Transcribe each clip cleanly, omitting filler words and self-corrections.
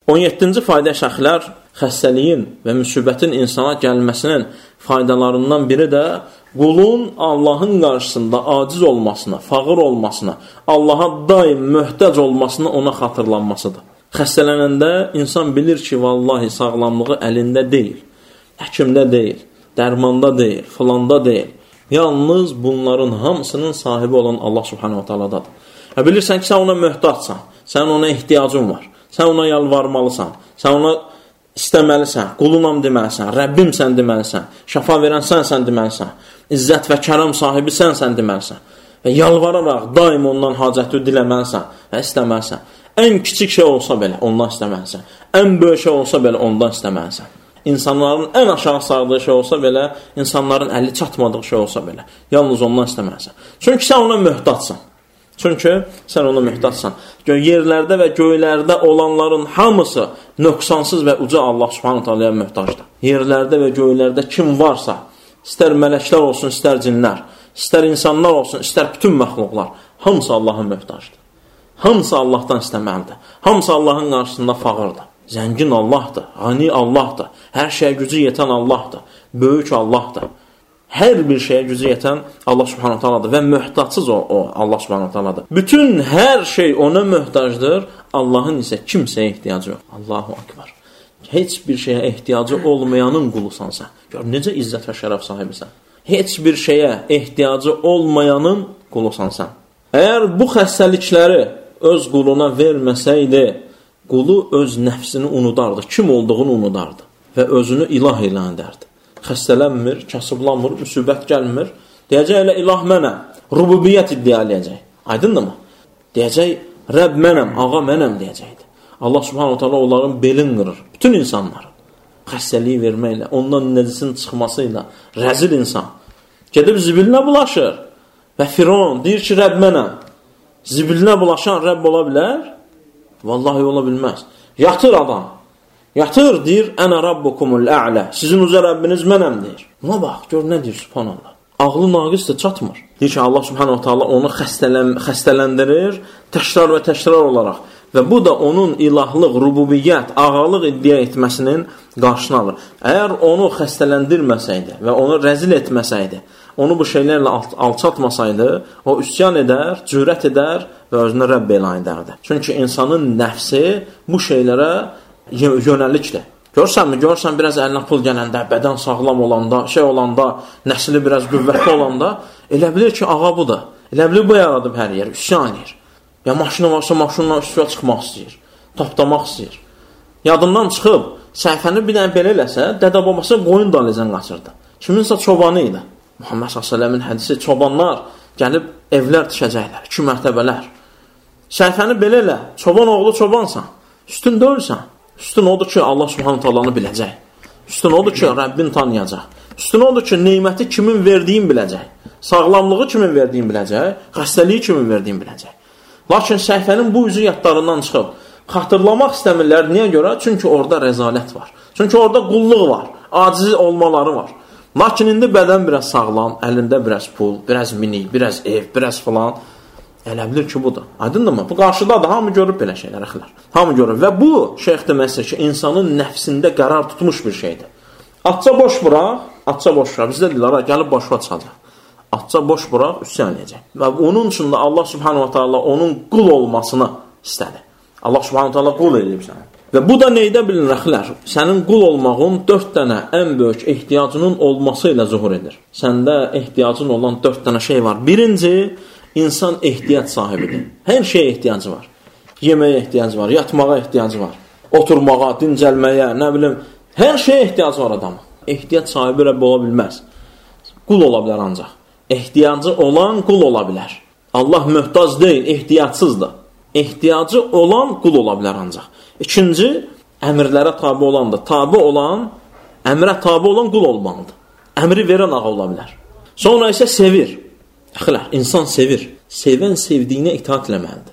17-ci fayda şəxlər xəstəliyin və müsibətin insana gəlməsinin faydalarından biri də qulun Allahın qarşısında aciz olmasına, fağır olmasına, Allaha daim möhtac olmasına ona xatırlanmasıdır. Xəstələnəndə insan bilir ki, vallahi sağlamlığı əlində deyil, həkimdə deyil, dərmanda deyil, filanda deyil. Yalnız bunların hamısının sahibi olan Allah subhanahu ta'aladadır. Bilirsən ki, sən ona möhtacsan, sən ona ehtiyacın var, sən ona yalvarmalısan, sən ona istəməlisən, qulunam deməlisən, Rəbbimsən deməlisən, şəfa verən sənsən deməlisən, izzət və kəram sahibi sənsən deməlisən və yalvararaq daim ondan hacəti diləməlisən və istəməlisən. Ən kiçik şey olsa belə ondan istəməlisən, ən böyük şey olsa belə ondan istəməlisən. İnsanların ən aşağı sardığı şey olsa belə, insanların əli çatmadığı şey olsa belə, yalnız ondan istəməlisən. Çünki sən ona möhtacsan. Yerlərdə və göylərdə olanların hamısı nöqsansız və uca Allah subhanahu ta'alaya möhtacdır. Yerlərdə və göylərdə kim varsa, istər mələklər olsun, istər cinlər, istər insanlar olsun, istər bütün məxluqlar, hamısı Allahın möhtacdır. Hamısı Allahdan istəməlidir. Hamısı Allahın qarşısında fağırdır. Zəngin Allahdır, qani Allahdır, hər şeyə gücü yetən Allahdır, böyük Allahdır. Hər bir şeyə gücü yetən Allah subhanahu ta'aladır və möhtacsız o Allah subhanahu ta'aladır. Bütün hər şey ona möhtacdır, Allahın isə kimsəyə ehtiyacı yox. Allahu akbar. Heç bir şeyə ehtiyacı olmayanın qulusan sən. Gör, necə izzət və şərəf sahibisən. Heç bir şeyə ehtiyacı olmayanın qulusan sən. Əgər bu xəstəlikləri öz quluna verməsəydi, qulu öz nəfsini unudardı, kim olduğunu unudardı və özünü ilah ilan edərdi. Xəstələnmir, kasıblanmır, müsibət gəlmir. Deyəcək, elə ilah mənəm, rububiyyət iddia eləyəcək. Aydındır mı? Deyəcək, Rəbb mənəm, ağa mənəm deyəcəkdir. Allah subhanahu ta'ala onların belin qırır. Bütün insanların xəstəliyi verməklə, ondan nəcisin çıxmasıyla, rəzil insan gedib zibilinə bulaşır və Firon deyir ki, Rəbb mənəm. Zibilinə bulaşan Rəbb ola bilər? Vallahi ola bilməz. Yatır adam. Yatır, deyir, ənə rabbukumul ə'lə. Sizin üzə Rəbbiniz mənəm, deyir. Buna bax, gör nə deyir, subhanallah. Ağlı naqisdir, çatmır. Deyir ki, Allah subhanahu ta'ala onu xəstələndirir, təkrar və təkrar olaraq. Və bu da onun ilahlıq, rububiyyət, ağalıq iddia etməsinin qarşını alır. Əgər onu xəstələndirməsəydi və onu rəzil etməsəydi, onu bu şeylərlə alçatmasaydı, o üsyan edər, cürət edər və özünü Rəbb elan edərdi. Çünki insanın nəfsi bu şeylərə yönəlikdir. Görsən biraz əlinə pul gələndə, bədən sağlam olanda, şey olanda, nəsli biraz qüvvətli olanda, elə bilir ki, ağa bu da. Elə bilir bu yaradıb hər yer, üsyan edir. Ya maşını varsa maşınla üstüyə çıxmaq istəyir, tapdamaq istəyir. Yadından çıxıb, səhifəni bir dənə belə eləsə, dədə babası qoyun dalıcan qaçırdı. Kiminsə çobanı idi. Muhammed s.ə.v-in hədisi, çobanlar gəlib evlər tikəcəklər, 2 mərtəbələr. Səhifəni belə elə, çoban oğlu çobansan, üstün deyilsən. Üstün odur ki, Allah subhanahu ta'alanı biləcək. Üstün odur ki, Rəbbin tanıyacaq. Üstün odur ki, neyməti kimin verdiyin biləcək. Sağlamlığı kimin verdiyin biləcək. Xəstəliyi kimin verdiyin biləcək. Lakin səhifənin bu üzü yadlarından çıxıb. Xatırlamaq istəmirlər. Niyə görə? Çünki orada rəzalət var. Çünki orada qulluq var. Aciz olmaları var. Lakin indi bədən biraz sağlam, əlində biraz pul, biraz minik, biraz ev, biraz falan. Elə bilir ki, budur. Aydındır mı? Bu qarşıdadır. Hamı görüb belə şeylər, əxilər. Hamı görüb. Və bu, şeyx deməsi ki, insanın nəfsində qərar tutmuş bir şeydir. Atça boş bıraq. Bizdə deyirlər, gəlib boşva çıxacaq. Atça boş bıraq, üsyan edəcək. Və onun üçün də Allah subhanahu wa ta'ala onun qul olmasını istədi. Allah subhanahu wa ta'ala qul edib səni. Və bu da neydə bilinir, əxilər? Sənin qul olmağın 4 dənə ən böyük ehtiyacının olması ilə zuhur edir. Səndə ehtiyacın olan 4 dənə şey var. Birinci, İnsan ehtiyac sahibidir. Hər şeyə ehtiyacı var. Yeməyə ehtiyacı var, yatmağa ehtiyacı var. Oturmağa, dincəlməyə, nə bilim, hər şeyə ehtiyacı var adamın. Ehtiyac sahibi Rəbb ola bilməz. Qul ola bilər ancaq. Ehtiyacı olan qul ola bilər. Allah möhtac deyil, ehtiyacsızdır. Ehtiyacı olan qul ola bilər ancaq. İkinci, əmrlərə tabi olandır. Əmrə tabi olan qul olmalıdır. Əmri verən ağa ola bilər. Sonra isə sevir. Əxilər, insan sevir. Sevən sevdiyinə itaat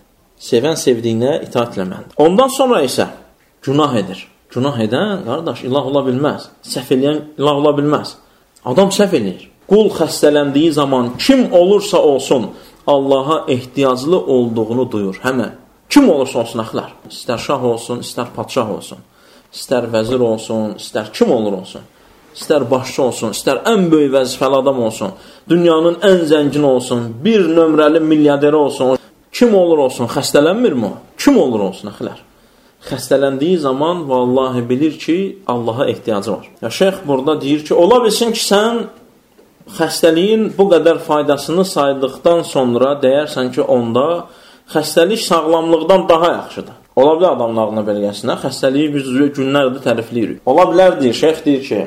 eləməlidir. Ondan sonra isə günah edir. Günah edən, qardaş, ilah ola bilməz. Səhv eləyən ilah ola bilməz. Adam səhv eləyir. Qul xəstələndiyi zaman kim olursa olsun Allaha ehtiyaclı olduğunu duyur. Həmən Kim olursa olsun axılar. İstər şah olsun, istər padşah olsun, istər vəzir olsun, istər kim olur olsun. İstər başçı olsun, istər ən böyük vəzifəli adam olsun, dünyanın ən zəngin olsun, bir nömrəli milyarderi olsun, kim olur olsun, xəstələnmirmi o? Kim olur olsun, axılar? Xəstələndiyi zaman vallahi bilir ki, Allaha ehtiyacı var. Ya şeyx burada deyir ki, ola bilsin ki, sən xəstəliyin bu qədər faydasını saydıqdan sonra deyərsən ki, onda xəstəlik sağlamlıqdan daha yaxşıdır. Ola bilər adamın ağlına belə gəlsinə, xəstəliyi biz günlərdir tərifləyirik. Ola bilər deyir, şeyx deyir ki,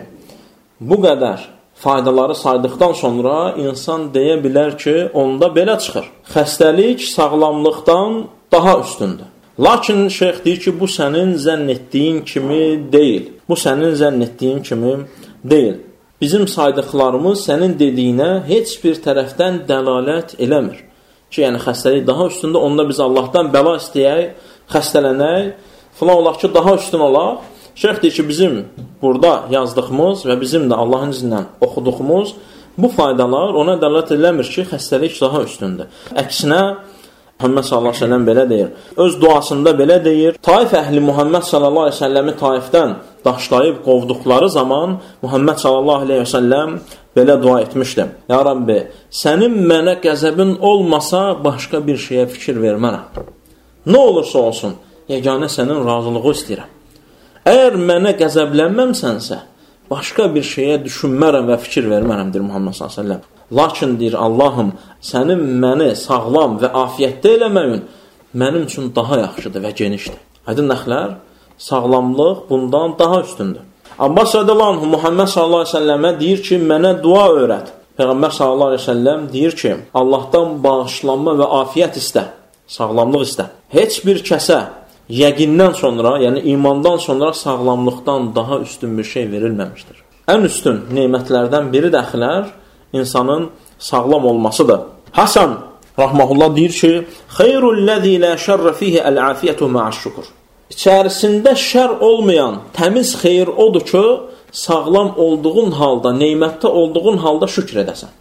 bu qədər faydaları saydıqdan sonra insan deyə bilər ki, onda belə çıxır. Xəstəlik sağlamlıqdan daha üstündür. Lakin şeyx deyir ki, bu sənin zənn etdiyin kimi deyil. Bu sənin zənn etdiyin kimi deyil. Bizim saydıqlarımız sənin dediyinə heç bir tərəfdən dəlalət eləmir. Ki, yəni xəstəlik daha üstündə, onda biz Allahdan bəla istəyək, xəstələnək, filan olaq ki, daha üstün olaq. Şeyx deyir ki, bizim burada yazdığımız və bizim də Allahın izindən oxuduğumuz bu faydalar ona dəlalət eləmir ki, xəstəlik daha üstündür. Əksinə, Muhammed sallallahu aleyhi ve sellem belə deyir. Öz duasında belə deyir. Taif əhli Muhammed sallallahu aleyhi ve selləmi Taifdən daşlayıb qovduqları zaman Muhammed sallallahu aleyhi ve sellem belə dua etmişdim. Ya Rabbi, sənin mənə qəzəbin olmasa başqa bir şeyə fikir vermərəm. Nə olursa olsun, yeganə sənin razılığı istəyirəm. Əgər mənə qəzəblənməmsənsə, başqa bir şeyə düşünmərəm və fikir vermərəm, deyir Muhammed sallallahu aleyhi ve sellem. Lakin deyir, Allahım, sənin məni sağlam və afiyyətdə eləməyin mənim üçün daha yaxşıdır və genişdir. Aydın nəxlər, sağlamlıq bundan daha üstündür. Abbas radiyallahu anh Muhammed sallallahu aleyhi ve sellemə deyir ki, mənə dua öyrət. Peyğəmbər sallallahu aleyhi ve sellem deyir ki, Allahdan bağışlanma və afiyyət istə, sağlamlıq istə. Heç bir kəsə yəqindən sonra, yəni imandan sonra sağlamlıqdan daha üstün bir şey verilməmişdir. Ən üstün nemətlərdən biri dəxilər insanın sağlam olmasıdır. Hasan rahmehullah deyir ki, "Xeyrul-ləzi la şerre fihi el-afiyatu ma'aş-şükr." İçərisində şər olmayan təmiz xeyir odur ki, sağlam olduğun halda, nemətdə olduğun halda şükr edəsən.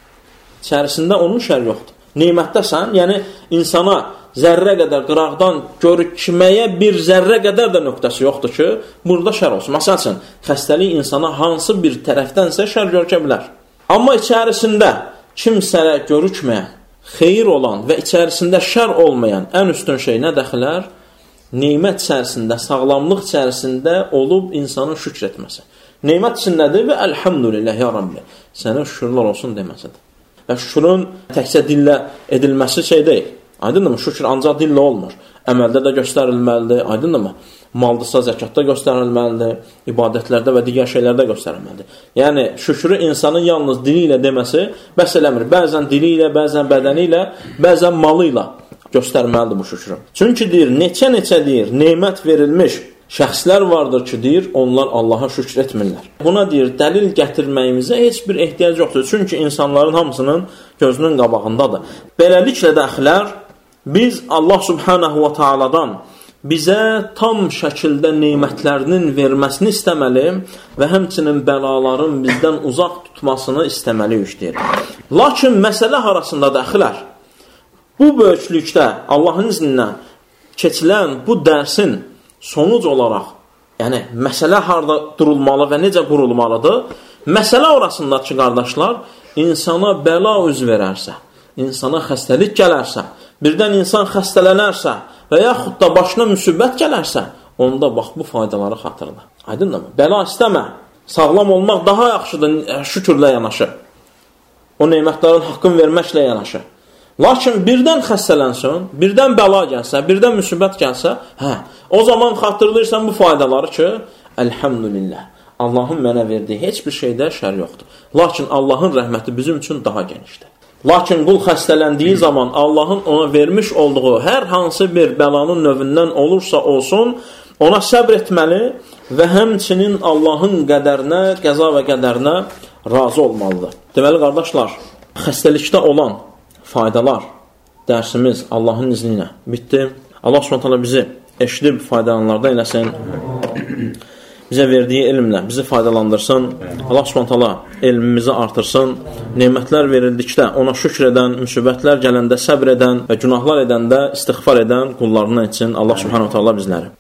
İçərisində onun şər yoxdur. Nemətdəsən, yəni insana zərrə qədər qıraqdan görükməyə bir zərrə qədər də nöqtəsi yoxdur ki, burada şər olsun. Məsəl üçün, xəstəlik insana hansı bir tərəfdənsə şər görükə bilər. Amma içərisində kimsələ görükməyən, xeyir olan və içərisində şər olmayan ən üstün şey nə dəxilər? Neymət içərisində, sağlamlıq içərisində olub insanın şükr etməsi. Neymət içindədir və əlhamdülillah ya Rabbi, sənə şükürlər olsun deməsidir. Və şükrün təkcə dillə edilməsi şey deyil. Aydındır mı? Şükür ancaq dillə olmur. Əməldə də göstərilməlidir. Aydındır mı? Maldırsa zəkatda göstərilməlidir. İbadətlərdə və digər şeylərdə göstərilməlidir. Yəni, şükrü insanın yalnız dili ilə deməsi bəs eləmir. Bəzən dili ilə, bəzən bədəni ilə, bəzən malı ilə göstərməlidir bu şükrü. Çünki deyir, neçə deyir, neymət verilmiş şəxslər vardır ki, deyir, onlar Allaha şükr etmirlər. Buna deyir, dəlil gətirməyimizə heç bir ehtiyac yoxdur. Çünki insanların hamısının gözünün qabağındadır. Beləliklə də əxlər, biz Allah subhanahu wa ta'aladan bizə tam şəkildə neymətlərinin verməsini istəməli və həmçinin bəlaların bizdən uzaq tutmasını istəməliyik, deyir. Lakin məsələ arasında da əxlər, bu böyüklükdə Allahın iznindən keçilən bu dərsin sonuc olaraq, yəni məsələ harada durulmalı və necə qurulmalıdır? Məsələ orasındakı qardaşlar, insana bəla üz verərsə, insana xəstəlik gələrsə, birdən insan xəstələnərsə və yaxud da başına müsibət gələrsə, onda bax bu faydaları xatırla. Aydındır mı? Bəla istəmə. Sağlam olmaq daha yaxşıdır şükürlə yanaşı. O neymətlərin haqqını verməklə yanaşı. Lakin birdən xəstələnsin, birdən bəla gəlsə, birdən müsibət gəlsə, o zaman xatırlayırsan bu faydaları ki, əlhamdülillah, Allahın mənə verdiyi heç bir şeydə şər yoxdur. Lakin Allahın rəhməti bizim üçün daha genişdir. Lakin qul xəstələndiyi zaman Allahın ona vermiş olduğu hər hansı bir bəlanın növündən olursa olsun, ona səbr etməli və həmçinin Allahın qədərinə, qəza və qədərinə razı olmalıdır. Deməli, qardaşlar, xəstəlikdə olan faydalar dərsimiz Allahın izni ilə bitdi. Allah Subhanahu bizi eşidib faydalananlardan eləsin. bizə verdiyi elmlə bizi faydalandırsın. Allah Subhanahu taala elmimizi artırsın. Nemətlər verildikdə ona şükr edən, müsibətlər gələndə səbr edən və günahlar edəndə istiğfar edən qullarından etsin Allah Subhanahu taala bizləri.